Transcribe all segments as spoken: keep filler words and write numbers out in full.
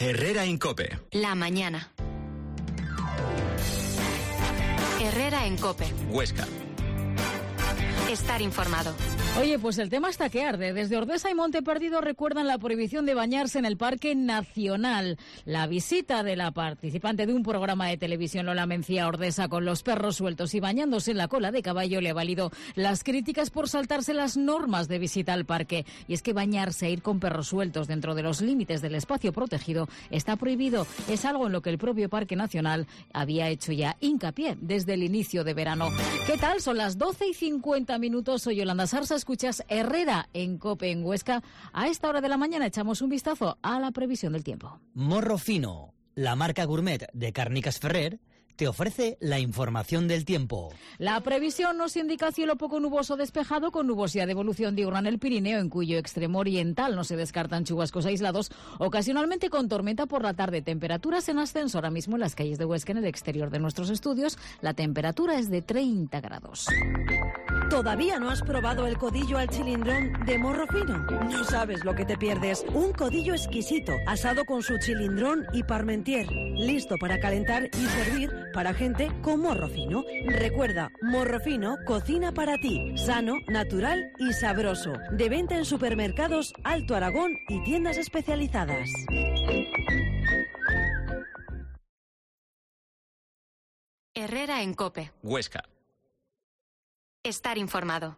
Herrera en COPE. La mañana. Herrera en COPE. Huesca. Estar informado. Oye, pues el tema está que arde. Desde Ordesa y Monte Perdido recuerdan la prohibición de bañarse en el Parque Nacional. La visita de la participante de un programa de televisión, Lola Mencía, a Ordesa con los perros sueltos y bañándose en la cola de caballo le ha valido las críticas por saltarse las normas de visita al parque. Y es que bañarse e ir con perros sueltos dentro de los límites del espacio protegido está prohibido. Es algo en lo que el propio Parque Nacional había hecho ya hincapié desde el inicio de verano. ¿Qué tal? Son las doce y cincuenta minutos. Soy Yolanda Sarsa. Escuchas Herrera en COPE en Huesca. A esta hora de la mañana echamos un vistazo a la previsión del tiempo. Morro Fino, la marca gourmet de Càrniques Ferrer, te ofrece la información del tiempo. La previsión nos indica cielo poco nuboso despejado con nubosidad de evolución diurna en el Pirineo, en cuyo extremo oriental no se descartan chubascos aislados, ocasionalmente con tormenta por la tarde. Temperaturas en ascenso ahora mismo en las calles de Huesca, en el exterior de nuestros estudios. La temperatura es de treinta grados. ¿Todavía no has probado el codillo al chilindrón de Morro Fino? No sabes lo que te pierdes. Un codillo exquisito, asado con su chilindrón y parmentier, listo para calentar y servir para gente con morro fino. Recuerda, Morro Fino cocina para ti, sano, natural y sabroso. De venta en supermercados Alto Aragón y tiendas especializadas. Herrera en COPE. Huesca. Estar informado.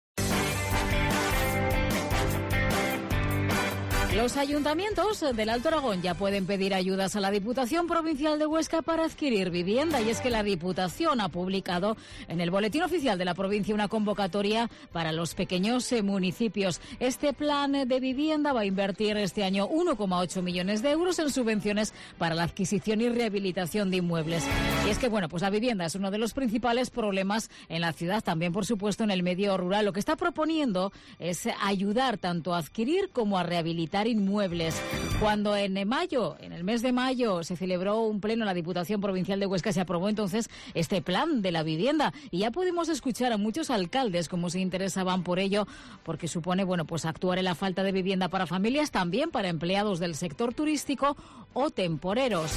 Los ayuntamientos del Alto Aragón ya pueden pedir ayudas a la Diputación Provincial de Huesca para adquirir vivienda, y es que la Diputación ha publicado en el Boletín Oficial de la provincia una convocatoria para los pequeños eh, municipios. Este plan de vivienda va a invertir este año uno coma ocho millones de euros en subvenciones para la adquisición y rehabilitación de inmuebles. Y es que, bueno, pues la vivienda es uno de los principales problemas en la ciudad, también, por supuesto, en el medio rural. Lo que está proponiendo es ayudar tanto a adquirir como a rehabilitar inmuebles. Cuando en mayo, en el mes de mayo, se celebró un pleno en la Diputación Provincial de Huesca, se aprobó entonces este plan de la vivienda, y ya pudimos escuchar a muchos alcaldes cómo se interesaban por ello, porque supone, bueno, pues actuar en la falta de vivienda para familias, también para empleados del sector turístico o temporeros.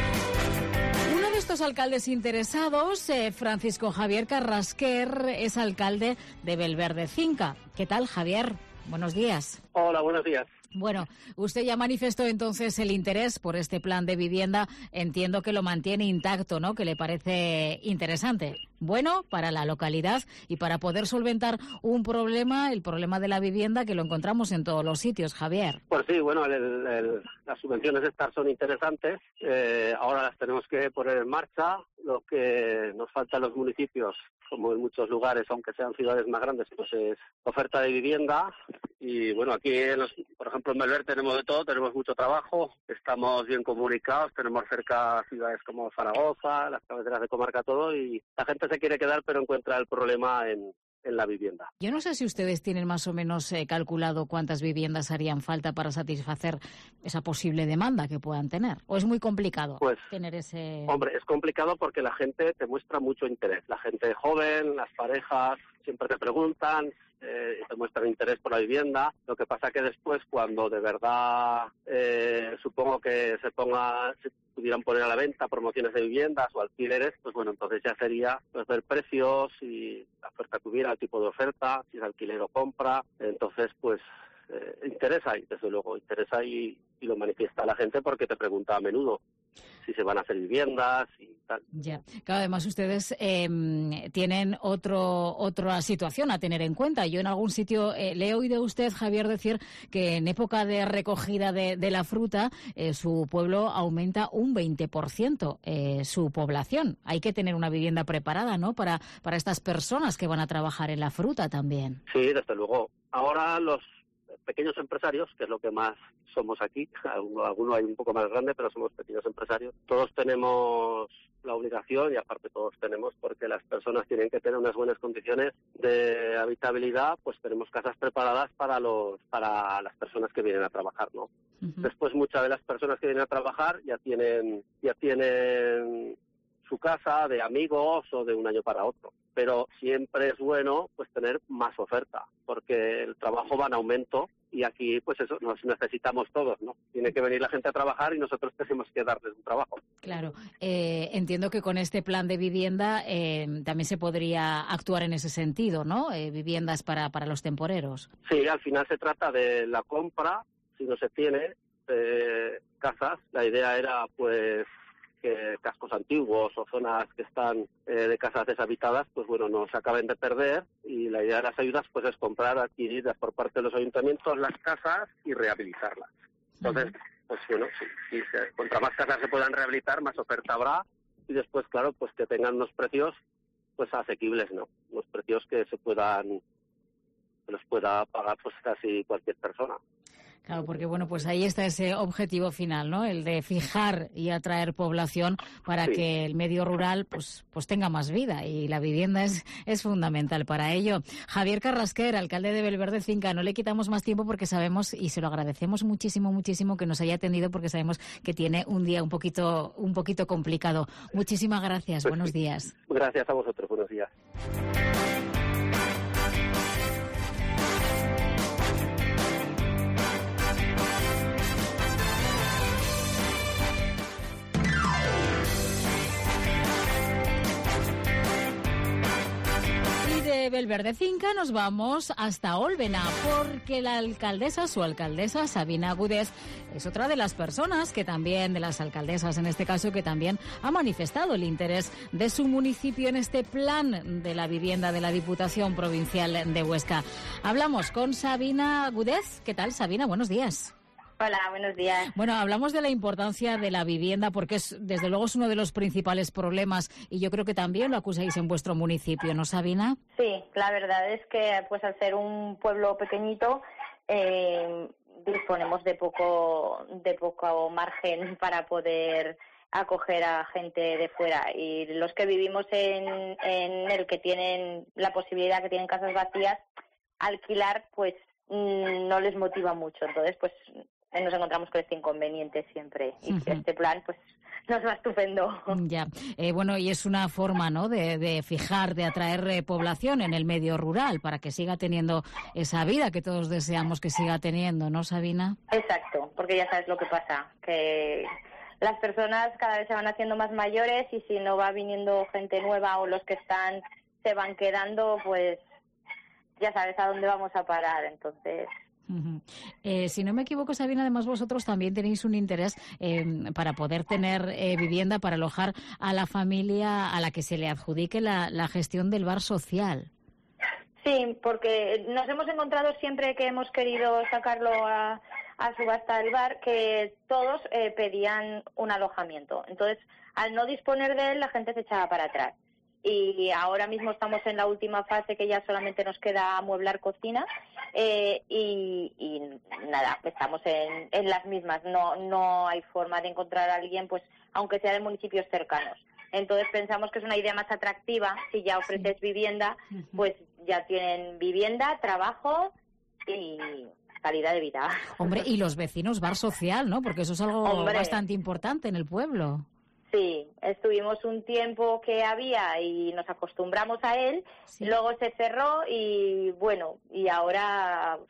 Uno de estos alcaldes interesados, eh, Francisco Javier Carrasquer, es alcalde de Belverde Cinca. ¿Qué tal, Javier? Buenos días. Hola, buenos días. Bueno, usted ya manifestó entonces el interés por este plan de vivienda. Entiendo que lo mantiene intacto, ¿no? Que le parece interesante. Bueno, para la localidad y para poder solventar un problema, el problema de la vivienda, que lo encontramos en todos los sitios, Javier. Pues sí, bueno, el, el, las subvenciones estas son interesantes. Eh, ahora las tenemos que poner en marcha. Lo que nos falta en los municipios, como en muchos lugares, aunque sean ciudades más grandes, pues es oferta de vivienda. Y bueno, aquí, en los, por ejemplo, en Belver tenemos de todo, tenemos mucho trabajo, estamos bien comunicados, tenemos cerca ciudades como Zaragoza, las cabeceras de comarca, todo, y la gente se quiere quedar, pero encuentra el problema en, en la vivienda. Yo no sé si ustedes tienen más o menos eh, calculado cuántas viviendas harían falta para satisfacer esa posible demanda que puedan tener, ¿o es muy complicado pues, tener ese...? Hombre, es complicado porque la gente te muestra mucho interés, la gente joven, las parejas, siempre te preguntan, eh, te muestran interés por la vivienda. Lo que pasa que después, cuando de verdad eh, supongo que se ponga, se pudieran poner a la venta promociones de viviendas o alquileres, pues bueno, entonces ya sería pues, ver precios, y la oferta que hubiera, el tipo de oferta, si es alquiler o compra. Entonces, pues eh, interesa, y desde luego interesa, y, y lo manifiesta la gente porque te pregunta a menudo si se van a hacer viviendas y tal. Ya, claro, además ustedes eh, tienen otro otra situación a tener en cuenta. Yo en algún sitio eh, le he oído a usted, Javier, decir que en época de recogida de, de la fruta eh, su pueblo aumenta un veinte por ciento eh, su población. Hay que tener una vivienda preparada, ¿no?, para, para estas personas que van a trabajar en la fruta también. Sí, desde luego. Ahora los pequeños empresarios, que es lo que más somos aquí, alguno hay un poco más grande, pero somos pequeños empresarios, todos tenemos la obligación, y aparte todos tenemos, porque las personas tienen que tener unas buenas condiciones de habitabilidad, pues tenemos casas preparadas para los para las personas que vienen a trabajar, ¿no? Uh-huh. Después, muchas de las personas que vienen a trabajar ya tienen ya tienen su casa de amigos o de un año para otro. pero siempre es bueno pues tener más oferta, porque el trabajo va en aumento y aquí pues eso nos necesitamos todos, ¿no? Tiene que venir la gente a trabajar y nosotros tenemos que darles un trabajo. Claro, eh, entiendo que con este plan de vivienda eh, también se podría actuar en ese sentido, ¿no? Eh, viviendas para, para los temporeros. Sí, al final se trata de la compra, si no se tiene, eh, casas. La idea era pues que cascos antiguos o zonas que están eh, de casas deshabitadas, pues bueno, no se acaben de perder, y la idea de las ayudas pues es comprar, adquiridas por parte de los ayuntamientos las casas y rehabilitarlas. Entonces, pues bueno, si, si se, contra más casas se puedan rehabilitar, más oferta habrá, y después, claro, pues que tengan unos precios pues asequibles, ¿no? Unos precios que se puedan, que los pueda pagar pues casi cualquier persona. Claro, porque bueno, pues ahí está ese objetivo final, ¿no? El de fijar y atraer población para sí. que el medio rural pues pues tenga más vida, y la vivienda es es fundamental para ello. Javier Carrasquer, alcalde de Belverde Cinca, no le quitamos más tiempo porque sabemos, y se lo agradecemos muchísimo, muchísimo que nos haya atendido, porque sabemos que tiene un día un poquito un poquito complicado. Muchísimas gracias, pues buenos sí. días. Gracias a vosotros, buenos días. De Belverde Cinca nos vamos hasta Olvena, porque la alcaldesa, su alcaldesa, Sabina Agudez, es otra de las personas que también, de las alcaldesas en este caso, que también ha manifestado el interés de su municipio en este plan de la vivienda de la Diputación Provincial de Huesca. Hablamos con Sabina Agudez. ¿Qué tal, Sabina? Buenos días. Hola, buenos días. Bueno, hablamos de la importancia de la vivienda porque es, desde luego, es uno de los principales problemas, y yo creo que también lo acusáis en vuestro municipio, ¿no, Sabina? Sí, la verdad es que pues al ser un pueblo pequeñito eh, disponemos de poco de poco margen para poder acoger a gente de fuera, y los que vivimos en, en el que tienen la posibilidad, que tienen casas vacías, alquilar pues no les motiva mucho. Entonces pues nos encontramos con este inconveniente siempre, y uh-huh. este plan pues nos va estupendo. Ya, eh, bueno, y es una forma, ¿no?, de, de fijar, de atraer eh, población en el medio rural para que siga teniendo esa vida que todos deseamos que siga teniendo, ¿no, Sabina? Exacto, porque ya sabes lo que pasa, que las personas cada vez se van haciendo más mayores, y si no va viniendo gente nueva o los que están se van quedando, pues ya sabes a dónde vamos a parar. Entonces... Uh-huh. Eh, si no me equivoco, Sabina, además vosotros también tenéis un interés eh, para poder tener eh, vivienda para alojar a la familia a la que se le adjudique la, la gestión del bar social. Sí, porque nos hemos encontrado siempre que hemos querido sacarlo a, a subasta el bar, que todos eh, pedían un alojamiento. Entonces, al no disponer de él, la gente se echaba para atrás. Y ahora mismo estamos en la última fase, que ya solamente nos queda amueblar cocina, eh, y, y nada, estamos en, en las mismas. No, no hay forma de encontrar a alguien, pues aunque sea de municipios cercanos. Entonces pensamos que es una idea más atractiva. Si ya ofreces sí. vivienda, pues ya tienen vivienda, trabajo y calidad de vida. Hombre, y los vecinos, bar social, ¿no? Porque eso es algo Hombre. bastante importante en el pueblo. Sí, estuvimos un tiempo que había y nos acostumbramos a él, sí. luego se cerró y bueno, y ahora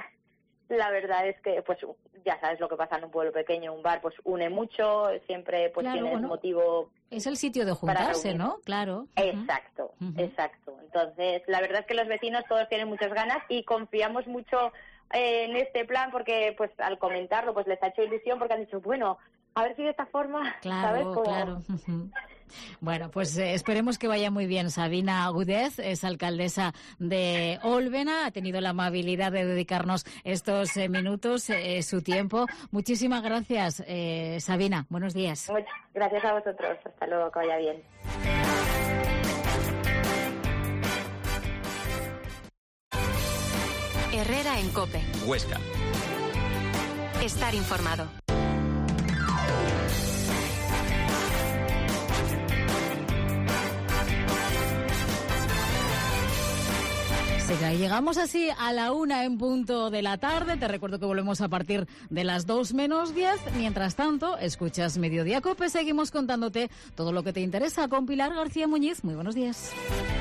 la verdad es que pues ya sabes lo que pasa en un pueblo pequeño, un bar pues une mucho, siempre pues claro, tienes bueno, motivo. Es el sitio de juntarse, ¿no? Claro. Exacto, uh-huh. exacto. Entonces, la verdad es que los vecinos todos tienen muchas ganas y confiamos mucho en este plan, porque pues al comentarlo pues les ha hecho ilusión, porque han dicho, bueno, a ver si de esta forma, claro, ¿sabes? Como... Claro, uh-huh. Bueno, pues eh, esperemos que vaya muy bien. Sabina Agudez es alcaldesa de Olvena, ha tenido la amabilidad de dedicarnos estos eh, minutos, eh, su tiempo. Muchísimas gracias, eh, Sabina. Buenos días. Muchas gracias a vosotros. Hasta luego, que vaya bien. Herrera en COPE. Huesca. Estar informado. Llegamos así a la una en punto de la tarde. Te recuerdo que volvemos a partir de las dos menos diez. Mientras tanto, escuchas Mediodía COPE. Seguimos contándote todo lo que te interesa con Pilar García Muñiz. Muy buenos días.